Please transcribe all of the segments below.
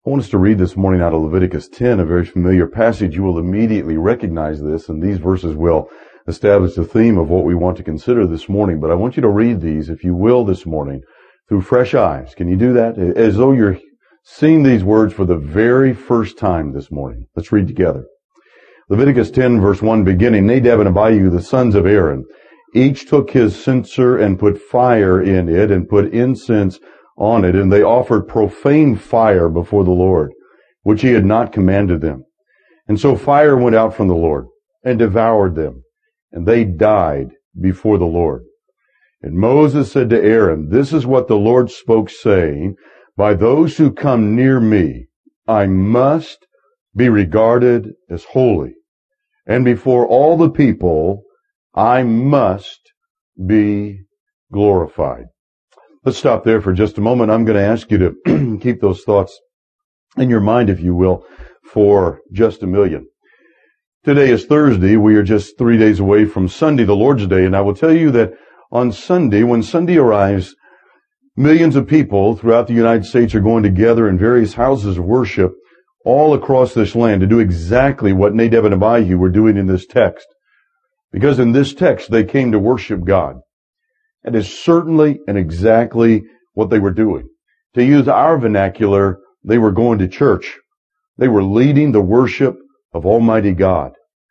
I want us to read this morning out of Leviticus 10, a very familiar passage. You will immediately recognize this, and these verses will establish the theme of what we want to consider this morning. But I want you to read these, if you will, this morning through fresh eyes. Can you do that? As though you're seeing these words for the very first time this morning. Let's read together. Leviticus 10, verse 1, beginning, Nadab and Abihu, the sons of Aaron, each took his censer and put fire in it and put incense on it, and they offered profane fire before the Lord, which he had not commanded them. And so fire went out from the Lord and devoured them, and they died before the Lord. And Moses said to Aaron, "This is what the Lord spoke, saying, by those who come near me, I must be regarded as holy, and before all the people, I must be glorified." Let's stop there for just a moment. I'm going to ask you to keep those thoughts in your mind, if you will, for just a million. Today is Thursday. We are just 3 days away from Sunday, the Lord's Day, and I will tell you that on Sunday, when Sunday arrives, millions of people throughout the United States are going to gather in various houses of worship all across this land to do exactly what Nadab and Abihu were doing in this text. Because in this text, they came to worship God. That is certainly and exactly what they were doing. To use our vernacular, they were going to church. They were leading the worship of Almighty God.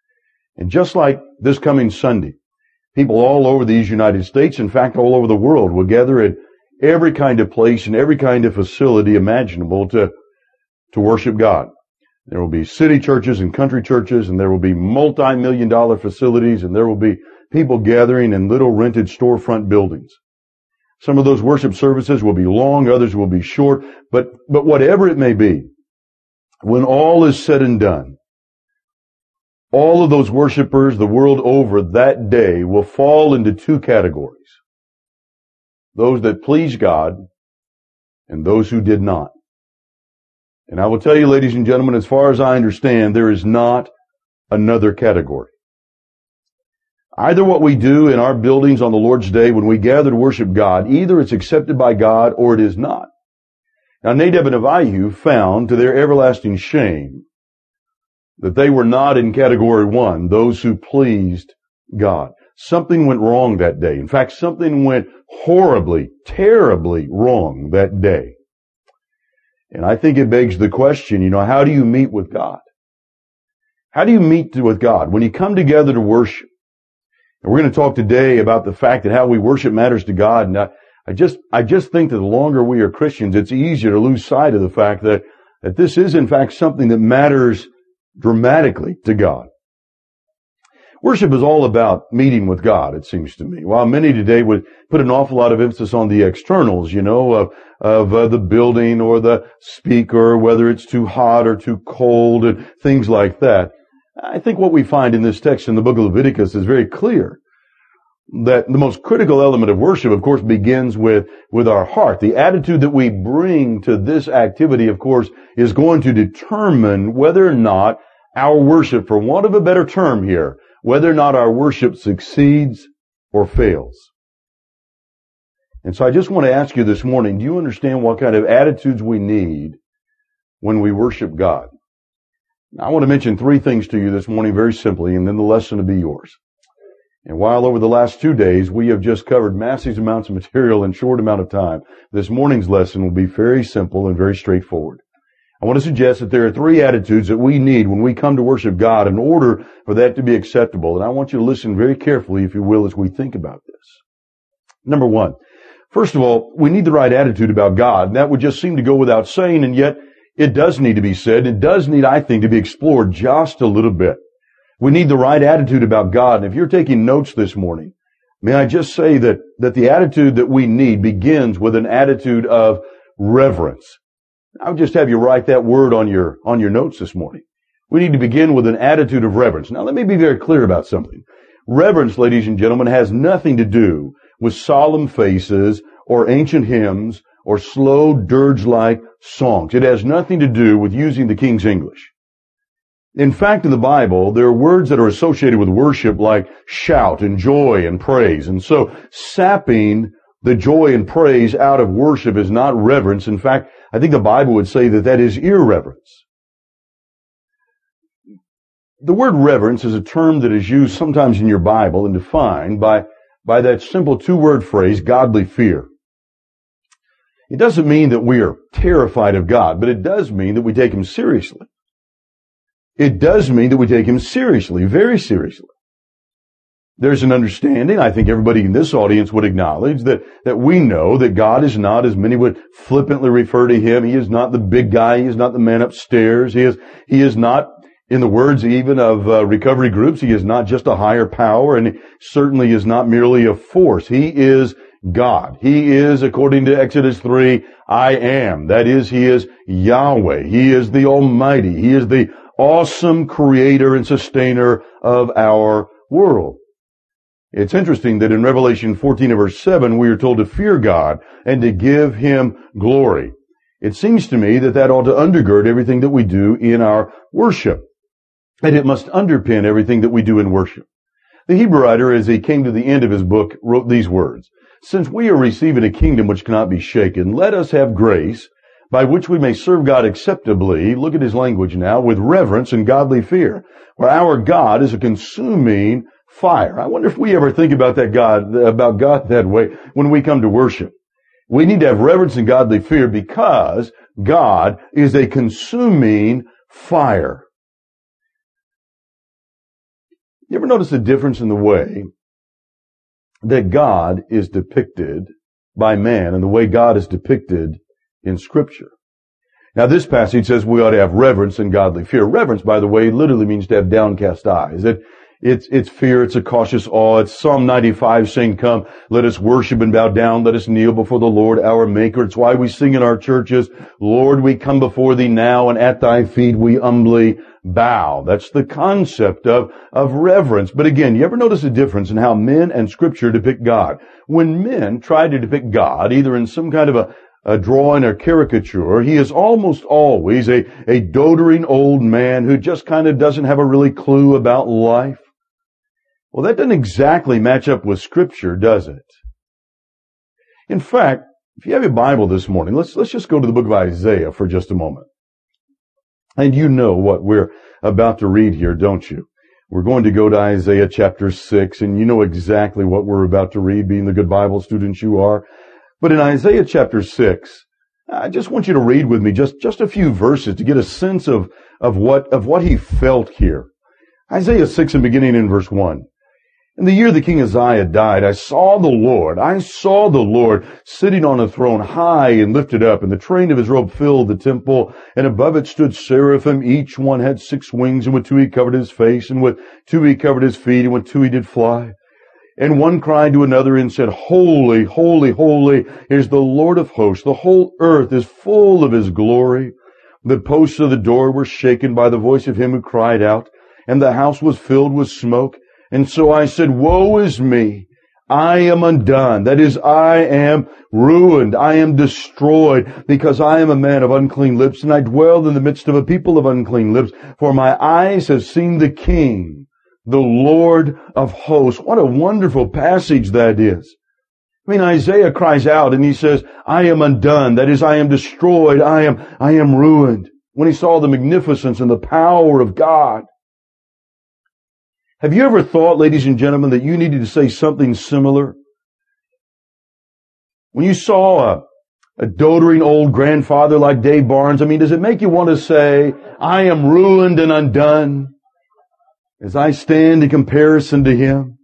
And just like this coming Sunday, people all over these United States, in fact all over the world, will gather at every kind of place and every kind of facility imaginable to worship God. There will be city churches and country churches, and there will be multi-million-dollar facilities, and there will be people gathering in little rented storefront buildings. Some of those worship services will be long, others will be short, but whatever it may be, when all is said and done, all of those worshipers the world over that day will fall into two categories. Those that please God and those who did not. And I will tell you, ladies and gentlemen, as far as I understand, there is not another category. Either what we do in our buildings on the Lord's Day when we gather to worship God, either it's accepted by God or it is not. Now, Nadab and Abihu found, to their everlasting shame, that they were not in category one, those who pleased God. Something went wrong that day. In fact, something went horribly, terribly wrong that day. And I think it begs the question, how do you meet with God? How do you meet with God? When you come together to worship, and we're going to talk today about the fact that how we worship matters to God. And I just think that the longer we are Christians, it's easier to lose sight of the fact that this is in fact something that matters dramatically to God. Worship is all about meeting with God, it seems to me. While many today would put an awful lot of emphasis on the externals, of the building or the speaker, whether it's too hot or too cold and things like that. I think what we find in this text in the book of Leviticus is very clear that the most critical element of worship, of course, begins with our heart. The attitude that we bring to this activity, of course, is going to determine whether or not our worship, for want of a better term here, whether or not our worship succeeds or fails. And so I just want to ask you this morning, do you understand what kind of attitudes we need when we worship God? Now, I want to mention three things to you this morning very simply, and then the lesson will be yours. And while over the last 2 days we have just covered massive amounts of material in a short amount of time, this morning's lesson will be very simple and very straightforward. I want to suggest that there are three attitudes that we need when we come to worship God in order for that to be acceptable. And I want you to listen very carefully, if you will, as we think about this. Number one, first of all, we need the right attitude about God. And that would just seem to go without saying, and yet it does need to be said. It does need, I think, to be explored just a little bit. We need the right attitude about God. And if you're taking notes this morning, may I just say that the attitude that we need begins with an attitude of reverence. I'll just have you write that word on your notes this morning. We need to begin with an attitude of reverence. Now, let me be very clear about something. Reverence, ladies and gentlemen, has nothing to do with solemn faces or ancient hymns or slow dirge-like songs. It has nothing to do with using the King's English. In fact, in the Bible, there are words that are associated with worship like shout and joy and praise. And so sapping the joy and praise out of worship is not reverence. In fact, I think the Bible would say that that is irreverence. The word reverence is a term that is used sometimes in your Bible and defined by that simple two-word phrase, godly fear. It doesn't mean that we are terrified of God, but it does mean that we take Him seriously. It does mean that we take Him seriously, very seriously. There's an understanding, I think everybody in this audience would acknowledge, that we know that God is not, as many would flippantly refer to Him, He is not the big guy, He is not the man upstairs, He is not, in the words even of recovery groups, He is not just a higher power, and He certainly is not merely a force. He is God. He is, according to Exodus 3, I am. That is, He is Yahweh. He is the Almighty. He is the awesome creator and sustainer of our world. It's interesting that in Revelation 14 and verse 7, we are told to fear God and to give Him glory. It seems to me that ought to undergird everything that we do in our worship. And it must underpin everything that we do in worship. The Hebrew writer, as he came to the end of his book, wrote these words, "Since we are receiving a kingdom which cannot be shaken, let us have grace by which we may serve God acceptably," look at his language now, "with reverence and godly fear. For our God is a consuming fire." I wonder if we ever think about God that way when we come to worship. We need to have reverence and godly fear because God is a consuming fire. You ever notice a difference in the way that God is depicted by man and the way God is depicted in Scripture? Now, this passage says we ought to have reverence and godly fear. Reverence, by the way, literally means to have downcast eyes. It's fear, it's a cautious awe. It's Psalm 95 saying, "Come, let us worship and bow down, let us kneel before the Lord our Maker." It's why we sing in our churches, "Lord, we come before Thee now, and at Thy feet we humbly bow." That's the concept of reverence. But again, you ever notice a difference in how men and Scripture depict God? When men try to depict God, either in some kind of a drawing or caricature, He is almost always a doddering old man who just kind of doesn't have a really clue about life. Well, that doesn't exactly match up with Scripture, does it? In fact, if you have your Bible this morning, let's just go to the book of Isaiah for just a moment. And you know what we're about to read here, don't you? We're going to go to Isaiah chapter 6, and you know exactly what we're about to read, being the good Bible students you are. But in Isaiah chapter 6, I just want you to read with me just a few verses to get a sense of what he felt here. Isaiah 6 and beginning in verse 1. "In the year the king Uzziah died, I saw the Lord sitting on a throne high and lifted up, and the train of His robe filled the temple, and above it stood seraphim. Each one had 6 wings, and with 2 He covered His face, and with 2 He covered His feet, and with 2 He did fly. And one cried to another and said, Holy, holy, holy is the Lord of hosts. The whole earth is full of His glory. The posts of the door were shaken by the voice of him who cried out, and the house was filled with smoke. And so I said, Woe is me! I am undone. That is, I am ruined. I am destroyed, because I am a man of unclean lips, and I dwell in the midst of a people of unclean lips. For my eyes have seen the King, the Lord of hosts. What a wonderful passage that is. I mean, Isaiah cries out and he says, I am undone. That is, I am destroyed. I am ruined. When he saw the magnificence and the power of God. Have you ever thought, ladies and gentlemen, that you needed to say something similar? When you saw a doddering old grandfather like Dave Barnes, I mean, does it make you want to say, I am ruined and undone as I stand in comparison to him?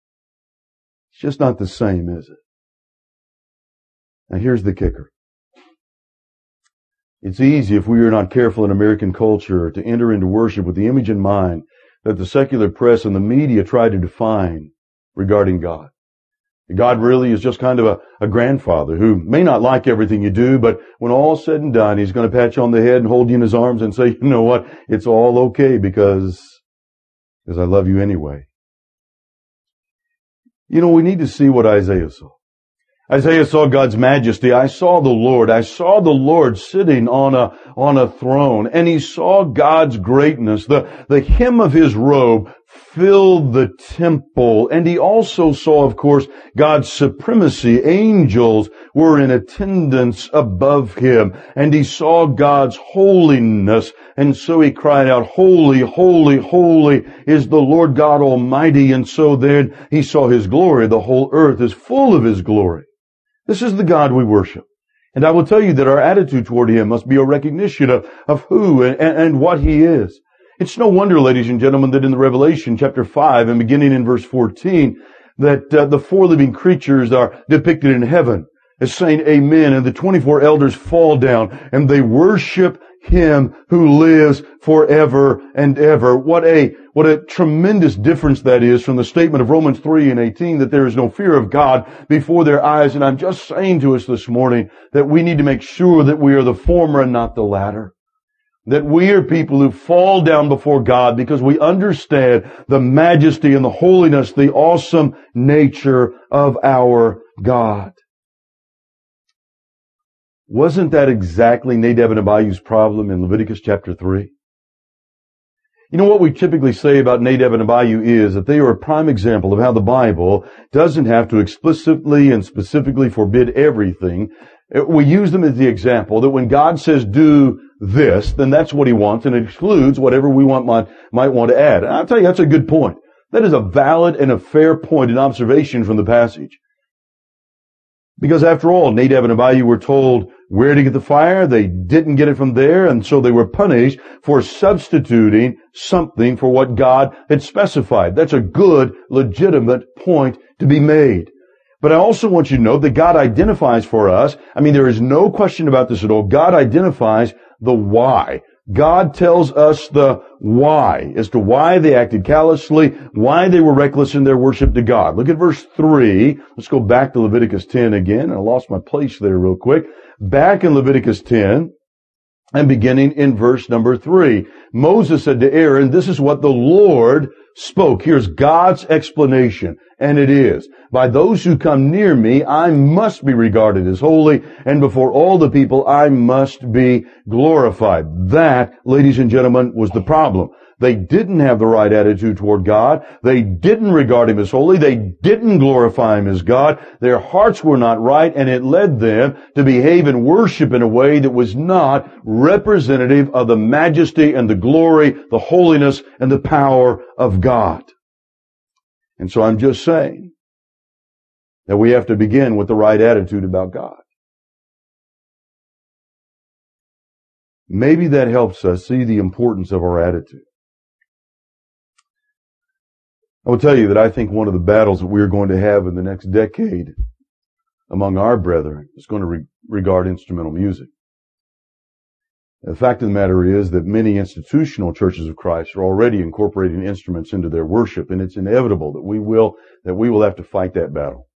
It's just not the same, is it? Now here's the kicker. It's easy, if we are not careful in American culture, to enter into worship with the image in mind that the secular press and the media try to define regarding God. God really is just kind of a grandfather who may not like everything you do, but when all's said and done, he's going to pat you on the head and hold you in his arms and say, you know what, it's all okay because I love you anyway. You know, we need to see what Isaiah saw. Isaiah saw God's majesty. I saw the Lord sitting on a throne, and he saw God's greatness. The hem of his robe filled the temple. And he also saw, of course, God's supremacy. Angels were in attendance above him. And he saw God's holiness. And so he cried out, "Holy, holy, holy is the Lord God Almighty." And so then he saw his glory. The whole earth is full of his glory. This is the God we worship. And I will tell you that our attitude toward him must be a recognition of who and what he is. It's no wonder, ladies and gentlemen, that in the Revelation chapter 5 and beginning in verse 14, that the four living creatures are depicted in heaven as saying amen, and the 24 elders fall down and they worship him who lives forever and ever. What a tremendous difference that is from the statement of Romans 3:18 that there is no fear of God before their eyes. And I'm just saying to us this morning that we need to make sure that we are the former and not the latter. That we are people who fall down before God because we understand the majesty and the holiness, the awesome nature of our God. Wasn't that exactly Nadab and Abihu's problem in Leviticus chapter 3? You know what we typically say about Nadab and Abihu is that they are a prime example of how the Bible doesn't have to explicitly and specifically forbid everything. We use them as the example that when God says do this, then that's what he wants, and it excludes whatever we might want to add. And I'll tell you, that's a good point. That is a valid and a fair point and observation from the passage. Because after all, Nadab and Abihu were told where to get the fire. They didn't get it from there, and so they were punished for substituting something for what God had specified. That's a good, legitimate point to be made. But I also want you to know that God identifies for us. I mean, there is no question about this at all. God identifies the why. God tells us the why, as to why they acted callously, why they were reckless in their worship to God. Look at verse 3. Let's go back to Leviticus 10 again. I lost my place there real quick. Back in Leviticus 10, and beginning in verse number 3. Moses said to Aaron, "This is what the Lord spoke." Here's God's explanation. And it is, "By those who come near me, I must be regarded as holy, and before all the people, I must be glorified." That, ladies and gentlemen, was the problem. They didn't have the right attitude toward God. They didn't regard him as holy. They didn't glorify him as God. Their hearts were not right, and it led them to behave and worship in a way that was not representative of the majesty and the glory, the holiness and the power of God. And so I'm just saying that we have to begin with the right attitude about God. Maybe that helps us see the importance of our attitude. I will tell you that I think one of the battles that we are going to have in the next decade among our brethren is going to regard instrumental music. The fact of the matter is that many institutional churches of Christ are already incorporating instruments into their worship, and it's inevitable that we will have to fight that battle.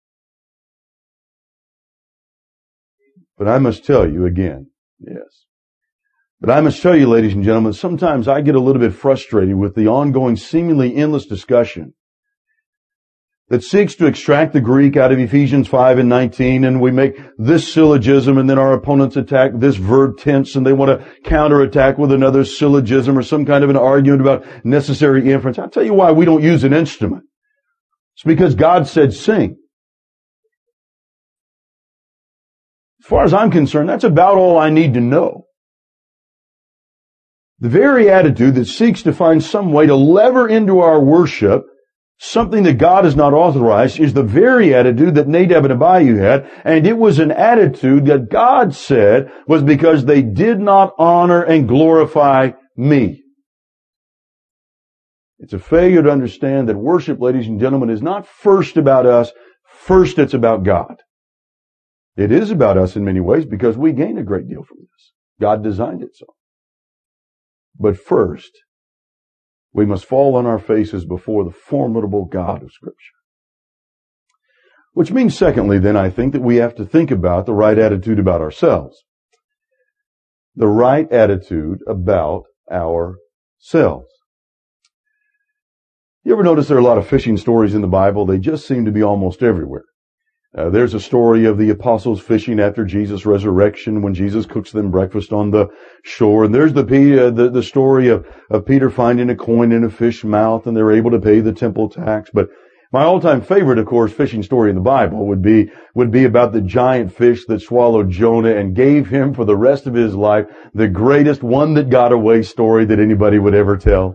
But I must tell you again, but I must tell you, ladies and gentlemen, sometimes I get a little bit frustrated with the ongoing, seemingly endless discussion that seeks to extract the Greek out of Ephesians 5 and 19, and we make this syllogism, and then our opponents attack this verb tense, and they want to counterattack with another syllogism or some kind of an argument about necessary inference. I'll tell you why we don't use an instrument. It's because God said sing. As far as I'm concerned, that's about all I need to know. The very attitude that seeks to find some way to lever into our worship something that God has not authorized is the very attitude that Nadab and Abihu had, and it was an attitude that God said was because they did not honor and glorify me. It's a failure to understand that worship, ladies and gentlemen, is not first about us. First, it's about God. It is about us in many ways because we gain a great deal from this. God designed it so. But first, we must fall on our faces before the formidable God of Scripture. Which means, secondly, then, I think that we have to think about the right attitude about ourselves. The right attitude about ourselves. You ever notice there are a lot of fishing stories in the Bible? They just seem to be almost everywhere. There's a story of the apostles fishing after Jesus' resurrection when Jesus cooks them breakfast on the shore. And there's the story of Peter finding a coin in a fish mouth and they're able to pay the temple tax. But my all-time favorite, of course, fishing story in the Bible would be about the giant fish that swallowed Jonah and gave him for the rest of his life the greatest one that got away story that anybody would ever tell.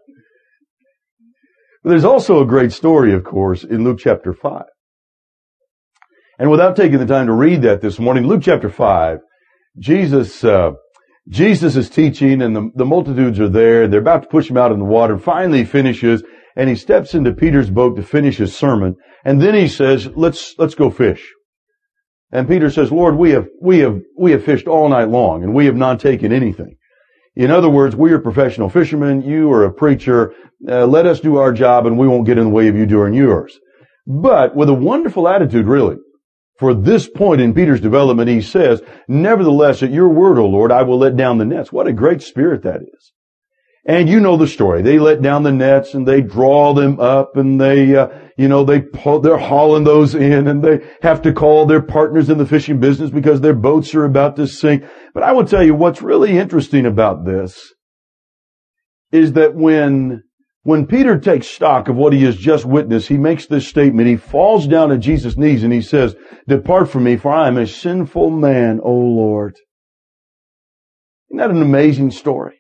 But there's also a great story, of course, in Luke chapter 5. And without taking the time to read that this morning, Luke chapter 5, Jesus is teaching and the multitudes are there. They're about to push him out in the water. Finally he finishes and he steps into Peter's boat to finish his sermon. And then he says, let's go fish. And Peter says, Lord, we have fished all night long and we have not taken anything. In other words, we are professional fishermen. You are a preacher. Let us do our job and we won't get in the way of you doing yours. But with a wonderful attitude, really. For this point in Peter's development, he says, nevertheless, at your word, O Lord, I will let down the nets. What a great spirit that is. And you know the story. They let down the nets and they draw them up and they're hauling those in and they have to call their partners in the fishing business because their boats are about to sink. But I will tell you what's really interesting about this is that when Peter takes stock of what he has just witnessed, he makes this statement. He falls down at Jesus' knees and he says, depart from me, for I am a sinful man, O Lord. Isn't that an amazing story?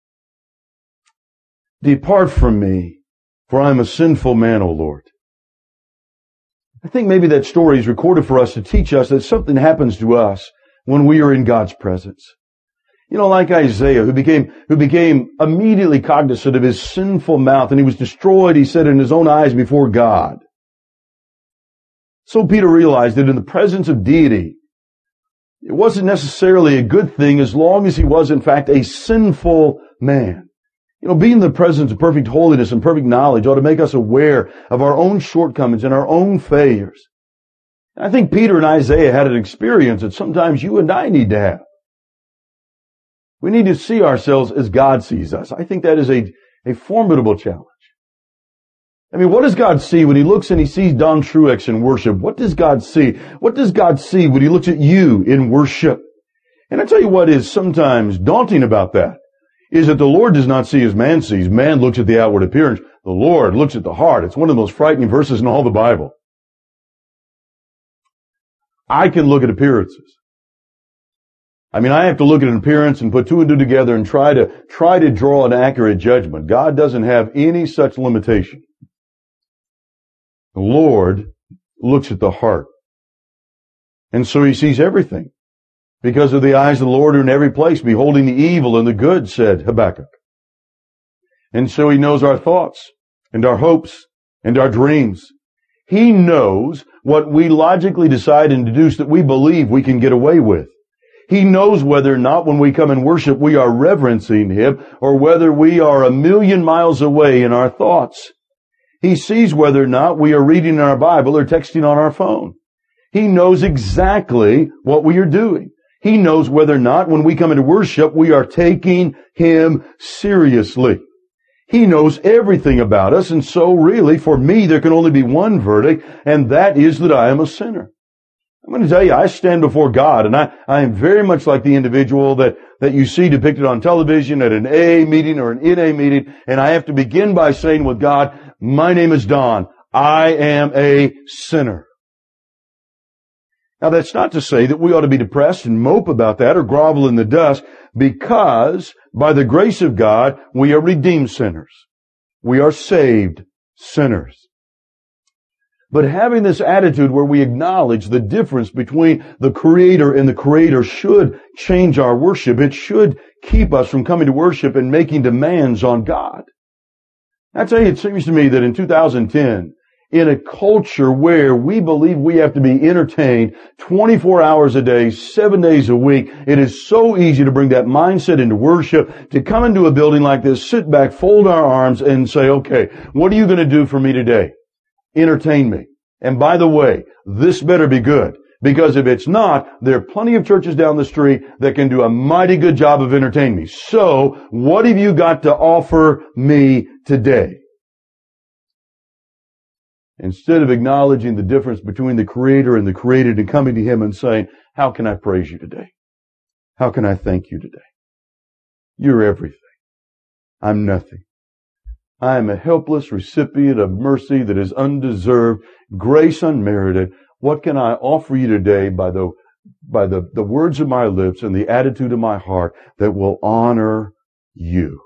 Depart from me, for I am a sinful man, O Lord. I think maybe that story is recorded for us to teach us that something happens to us when we are in God's presence. You know, like Isaiah, who became immediately cognizant of his sinful mouth, and he was destroyed, he said, in his own eyes before God. So Peter realized that in the presence of deity, it wasn't necessarily a good thing as long as he was, in fact, a sinful man. You know, being in the presence of perfect holiness and perfect knowledge ought to make us aware of our own shortcomings and our own failures. And I think Peter and Isaiah had an experience that sometimes you and I need to have. We need to see ourselves as God sees us. I think that is a formidable challenge. I mean, what does God see when He looks and He sees Don Truex in worship? What does God see? What does God see when He looks at you in worship? And I tell you what is sometimes daunting about that is that the Lord does not see as man sees. Man looks at the outward appearance. The Lord looks at the heart. It's one of the most frightening verses in all the Bible. I can look at appearances. I mean, I have to look at an appearance and put two and two together and try to draw an accurate judgment. God doesn't have any such limitation. The Lord looks at the heart. And so He sees everything. Because of the eyes of the Lord are in every place, beholding the evil and the good, said Habakkuk. And so He knows our thoughts and our hopes and our dreams. He knows what we logically decide and deduce that we believe we can get away with. He knows whether or not when we come and worship we are reverencing Him or whether we are a million miles away in our thoughts. He sees whether or not we are reading in our Bible or texting on our phone. He knows exactly what we are doing. He knows whether or not when we come into worship we are taking Him seriously. He knows everything about us, and so really for me there can only be one verdict, and that is that I am a sinner. I'm going to tell you, I stand before God, and I am very much like the individual that you see depicted on television at an AA meeting or an NA meeting, and I have to begin by saying with God, my name is Don. I am a sinner. Now that's not to say that we ought to be depressed and mope about that or grovel in the dust, because by the grace of God, we are redeemed sinners. We are saved sinners. But having this attitude where we acknowledge the difference between the Creator and the Creator should change our worship. It should keep us from coming to worship and making demands on God. I tell you, it seems to me that in 2010, in a culture where we believe we have to be entertained 24 hours a day, 7 days a week, it is so easy to bring that mindset into worship, to come into a building like this, sit back, fold our arms, and say, okay, what are you going to do for me today? Entertain me. And by the way, this better be good. Because if it's not, there are plenty of churches down the street that can do a mighty good job of entertaining me. So, what have you got to offer me today? Instead of acknowledging the difference between the Creator and the created and coming to Him and saying, how can I praise you today? How can I thank you today? You're everything. I'm nothing. I am a helpless recipient of mercy that is undeserved, grace unmerited. What can I offer you today by the words of my lips and the attitude of my heart that will honor you?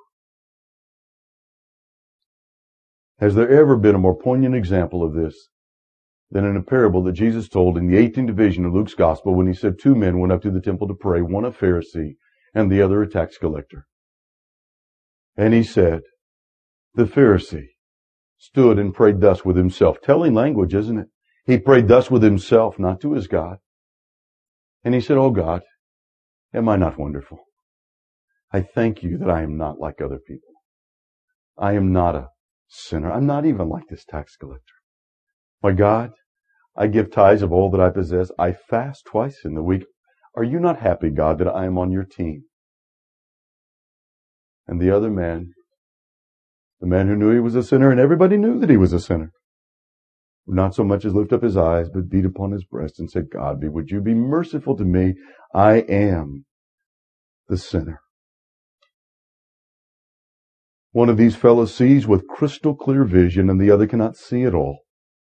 Has there ever been a more poignant example of this than in a parable that Jesus told in the 18th division of Luke's Gospel when He said two men went up to the temple to pray, one a Pharisee and the other a tax collector. And He said, the Pharisee stood and prayed thus with himself. Telling language, isn't it? He prayed thus with himself, not to his God. And he said, oh God, am I not wonderful? I thank you that I am not like other people. I am not a sinner. I'm not even like this tax collector. My God, I give tithes of all that I possess. I fast twice in the week. Are you not happy, God, that I am on your team? And the other man, the man who knew he was a sinner, and everybody knew that he was a sinner, would not so much as lift up his eyes, but beat upon his breast and said, God, would you be merciful to me? I am the sinner. One of these fellows sees with crystal clear vision, and the other cannot see at all.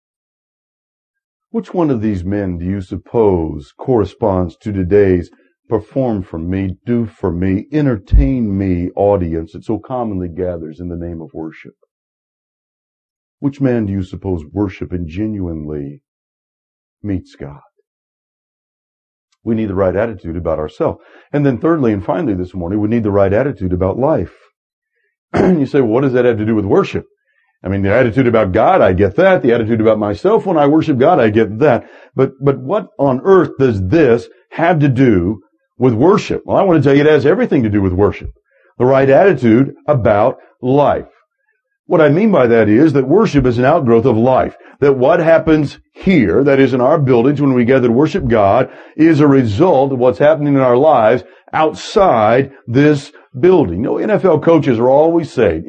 Which one of these men do you suppose corresponds to today's perform for me, do for me, entertain me audience that so commonly gathers in the name of worship? Which man do you suppose worship and genuinely meets God? We need the right attitude about ourselves. And then thirdly and finally this morning, we need the right attitude about life. You say, well, what does that have to do with worship? I mean, the attitude about God, I get that. The attitude about myself when I worship God, I get that. But what on earth does this have to do with worship? Well, I want to tell you it has everything to do with worship. The right attitude about life. What I mean by that is that worship is an outgrowth of life. That what happens here, that is in our buildings when we gather to worship God, is a result of what's happening in our lives outside this building. You know, NFL coaches will always say,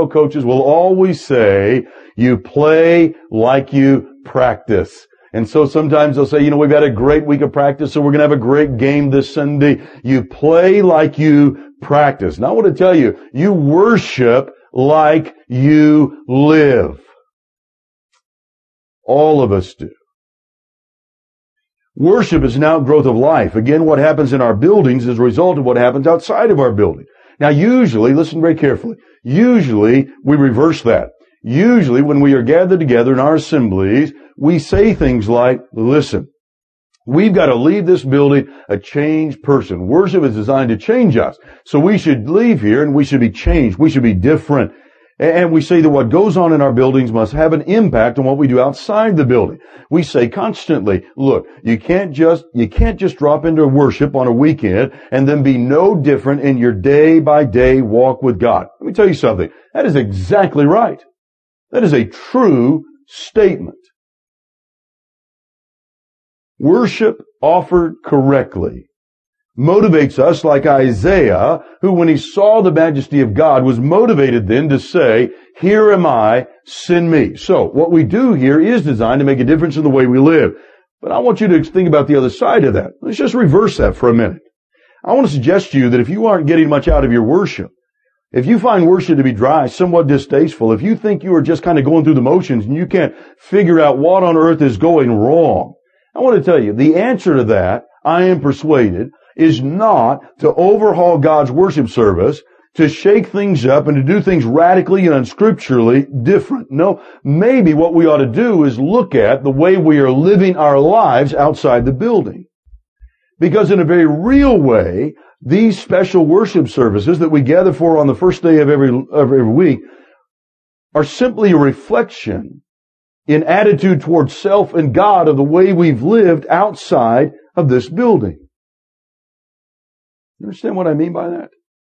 you play like you practice. And so sometimes they'll say, we've had a great week of practice, so we're going to have a great game this Sunday. You play like you practice. Now I want to tell you, you worship like you live. All of us do. Worship is an outgrowth of life. Again, what happens in our buildings is a result of what happens outside of our building. Now usually, listen very carefully, usually we reverse that. Usually when we are gathered together in our assemblies, we say things like, listen, we've got to leave this building a changed person. Worship is designed to change us. So we should leave here and we should be changed. We should be different. And we say that what goes on in our buildings must have an impact on what we do outside the building. We say constantly, look, you can't just drop into worship on a weekend and then be no different in your day by day walk with God. Let me tell you something. That is exactly right. That is a true statement. Worship offered correctly motivates us like Isaiah, who when he saw the majesty of God was motivated then to say, here am I, send me. So what we do here is designed to make a difference in the way we live. But I want you to think about the other side of that. Let's just reverse that for a minute. I want to suggest to you that if you aren't getting much out of your worship, if you find worship to be dry, somewhat distasteful, if you think you are just kind of going through the motions and you can't figure out what on earth is going wrong, I want to tell you, the answer to that, I am persuaded, is not to overhaul God's worship service, to shake things up and to do things radically and unscripturally different. No, maybe what we ought to do is look at the way we are living our lives outside the building. Because in a very real way, these special worship services that we gather for on the first day of every week are simply a reflection in attitude towards self and God of the way we've lived outside of this building. You understand what I mean by that?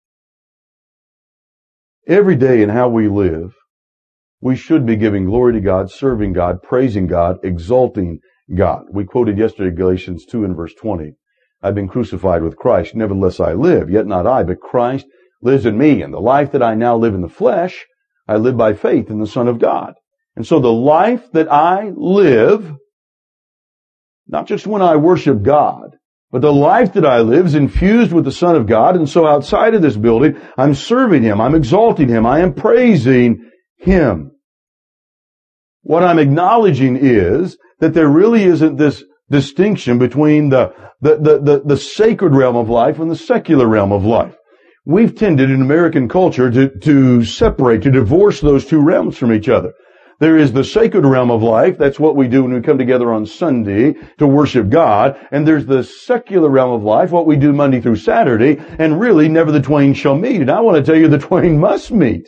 Every day in how we live, we should be giving glory to God, serving God, praising God, exalting God. We quoted yesterday Galatians 2 and verse 20. I've been crucified with Christ, nevertheless I live, yet not I, but Christ lives in me. And the life that I now live in the flesh, I live by faith in the Son of God. And so the life that I live, not just when I worship God, but the life that I live is infused with the Son of God. And so outside of this building, I'm serving Him. I'm exalting Him. I am praising Him. What I'm acknowledging is that there really isn't this distinction between the sacred realm of life and the secular realm of life. We've tended in American culture to separate, to divorce those two realms from each other. There is the sacred realm of life. That's what we do when we come together on Sunday to worship God. And there's the secular realm of life, what we do Monday through Saturday. And really, never the twain shall meet. And I want to tell you, the twain must meet.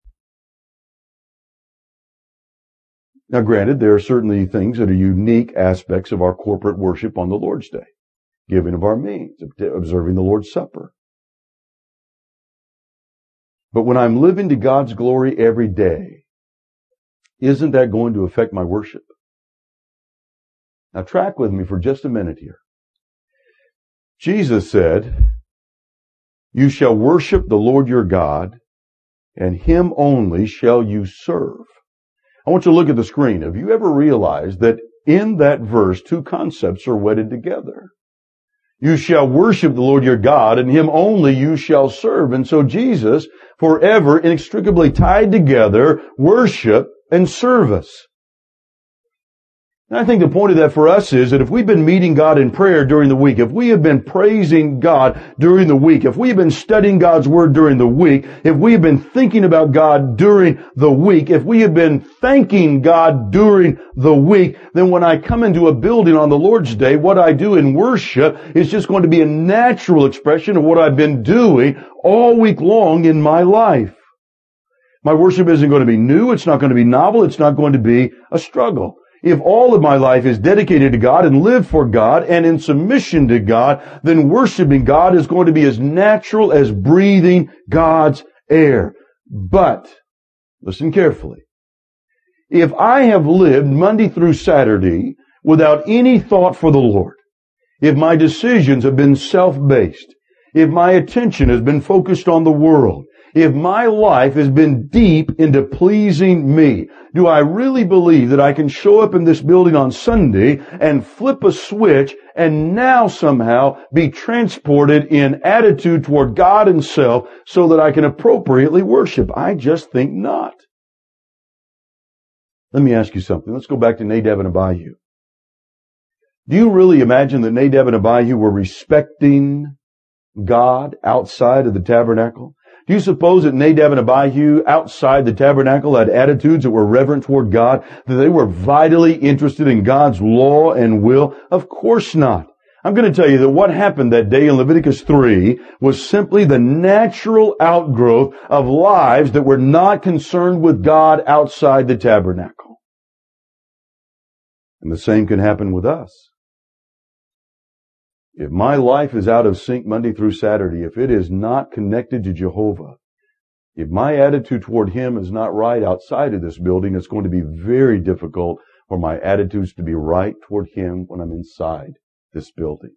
Now, granted, there are certainly things that are unique aspects of our corporate worship on the Lord's Day. Giving of our means, observing the Lord's Supper. But when I'm living to God's glory every day, isn't that going to affect my worship? Now, track with me for just a minute here. Jesus said, "You shall worship the Lord your God, and Him only shall you serve." I want you to look at the screen. Have you ever realized that in that verse, two concepts are wedded together? You shall worship the Lord your God, and Him only you shall serve. And so Jesus, forever inextricably tied together, worship and service. And I think the point of that for us is that if we've been meeting God in prayer during the week, if we have been praising God during the week, if we have been studying God's Word during the week, if we have been thinking about God during the week, if we have been thanking God during the week, then when I come into a building on the Lord's Day, what I do in worship is just going to be a natural expression of what I've been doing all week long in my life. My worship isn't going to be new, it's not going to be novel, it's not going to be a struggle. If all of my life is dedicated to God and live for God and in submission to God, then worshiping God is going to be as natural as breathing God's air. But, listen carefully, if I have lived Monday through Saturday without any thought for the Lord, if my decisions have been self-based, if my attention has been focused on the world, if my life has been deep into pleasing me, do I really believe that I can show up in this building on Sunday and flip a switch and now somehow be transported in attitude toward God and self so that I can appropriately worship? I just think not. Let me ask you something. Let's go back to Nadab and Abihu. Do you really imagine that Nadab and Abihu were respecting God outside of the tabernacle? Do you suppose that Nadab and Abihu outside the tabernacle had attitudes that were reverent toward God, that they were vitally interested in God's law and will? Of course not. I'm going to tell you that what happened that day in Leviticus 3 was simply the natural outgrowth of lives that were not concerned with God outside the tabernacle. And the same can happen with us. If my life is out of sync Monday through Saturday, if it is not connected to Jehovah, if my attitude toward Him is not right outside of this building, it's going to be very difficult for my attitudes to be right toward Him when I'm inside this building.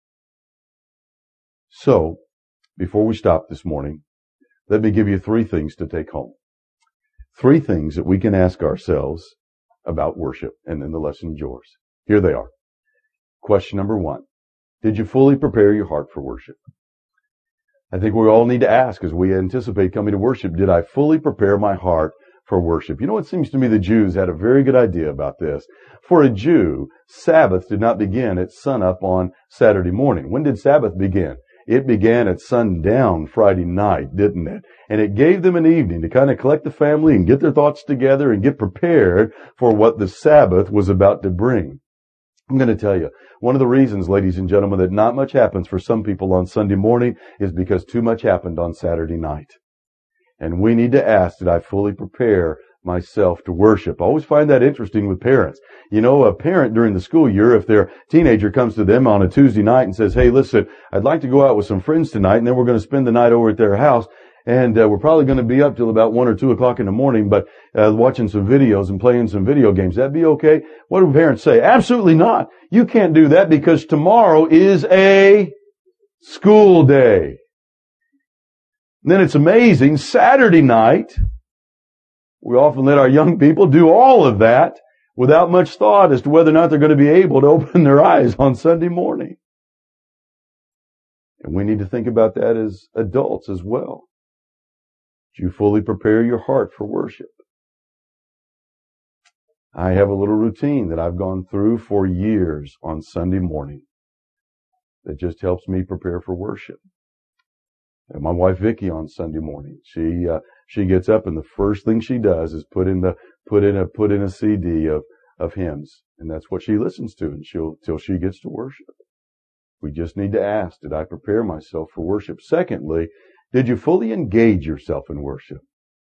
So, before we stop this morning, let me give you 3 things to take home. 3 things that we can ask ourselves about worship, and then the lesson's yours. Here they are. Question number 1. Did you fully prepare your heart for worship? I think we all need to ask as we anticipate coming to worship, did I fully prepare my heart for worship? You know, it seems to me the Jews had a very good idea about this. For a Jew, Sabbath did not begin at sunup on Saturday morning. When did Sabbath begin? It began at sundown Friday night, didn't it? And it gave them an evening to kind of collect the family and get their thoughts together and get prepared for what the Sabbath was about to bring. I'm going to tell you, one of the reasons, ladies and gentlemen, that not much happens for some people on Sunday morning is because too much happened on Saturday night. And we need to ask, did I fully prepare myself to worship? I always find that interesting with parents. You know, a parent during the school year, if their teenager comes to them on a Tuesday night and says, hey, listen, I'd like to go out with some friends tonight, and then we're going to spend the night over at their house. And we're probably going to be up till about 1 or 2 o'clock in the morning, but watching some videos and playing some video games. That'd be okay? What do parents say? Absolutely not. You can't do that because tomorrow is a school day. And then it's amazing. Saturday night, We often let our young people do all of that without much thought as to whether or not they're going to be able to open their eyes on Sunday morning. And we need to think about that as adults as well. Do you fully prepare your heart for worship? I have a little routine that I've gone through for years on Sunday morning that just helps me prepare for worship. And my wife Vicki on Sunday morning, she gets up and the first thing she does is put in a CD of hymns, and that's what she listens to till she gets to worship. We just need to ask, did I prepare myself for worship? Secondly, did you fully engage yourself in worship?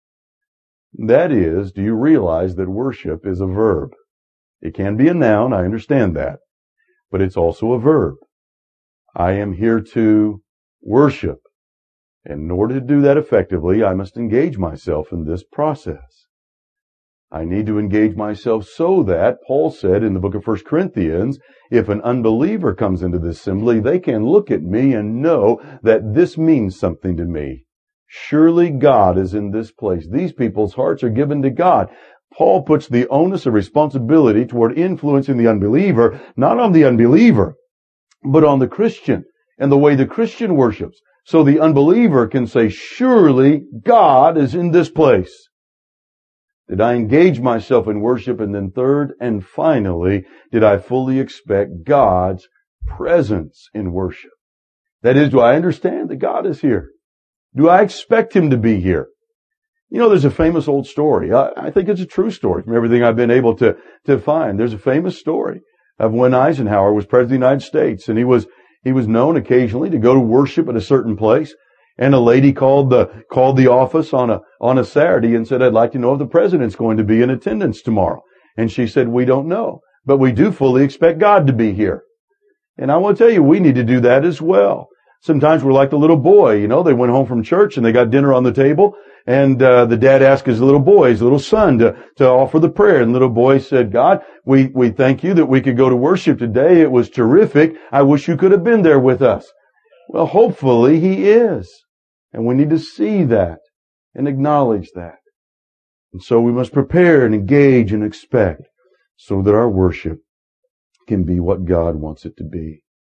That is, do you realize that worship is a verb? It can be a noun, I understand that, but it's also a verb. I am here to worship. And in order to do that effectively, I must engage myself in this process. I need to engage myself so that, Paul said in the book of 1 Corinthians, if an unbeliever comes into the assembly, they can look at me and know that this means something to me. Surely God is in this place. These people's hearts are given to God. Paul puts the onus of responsibility toward influencing the unbeliever, not on the unbeliever, but on the Christian and the way the Christian worships. So the unbeliever can say, surely God is in this place. Did I engage myself in worship? And then third and finally, did I fully expect God's presence in worship? That is, do I understand that God is here? Do I expect Him to be here? You know, there's a famous old story. I think it's a true story from everything I've been able to find. There's a famous story of when Eisenhower was President of the United States, and he was known occasionally to go to worship at a certain place. And a lady called the office on a Saturday and said, I'd like to know if the president's going to be in attendance tomorrow. And she said, we don't know, but we do fully expect God to be here. And I want to tell you, we need to do that as well. Sometimes we're like the little boy, you know, they went home from church and they got dinner on the table, and the dad asked his little son to offer the prayer. And the little boy said, God, we thank you that we could go to worship today. It was terrific. I wish you could have been there with us. Well, hopefully he is. And we need to see that and acknowledge that. And so we must prepare and engage and expect so that our worship can be what God wants it to be.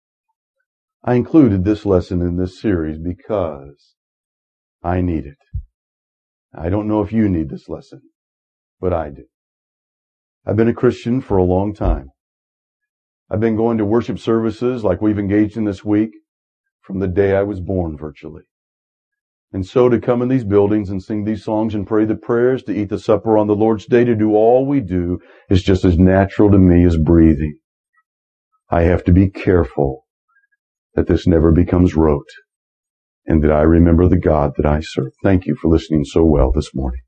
I included this lesson in this series because I need it. I don't know if you need this lesson, but I do. I've been a Christian for a long time. I've been going to worship services like we've engaged in this week from the day I was born virtually. And so to come in these buildings and sing these songs and pray the prayers, to eat the supper on the Lord's Day, to do all we do is just as natural to me as breathing. I have to be careful that this never becomes rote and that I remember the God that I serve. Thank you for listening so well this morning.